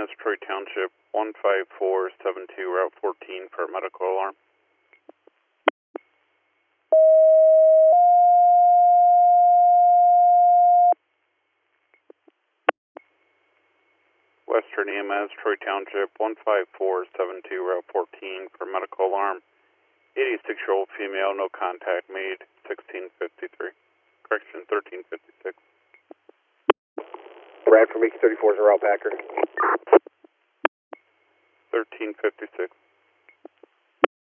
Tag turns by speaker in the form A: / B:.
A: EMS, Troy Township, 15472, Route 14 for a medical alarm. Western EMS, Troy Township, 15472, Route 14 for medical alarm. 86-year-old female, no contact made, 1653. Correction, 1356.
B: Brad from East 34 is a route packer.
A: 1356.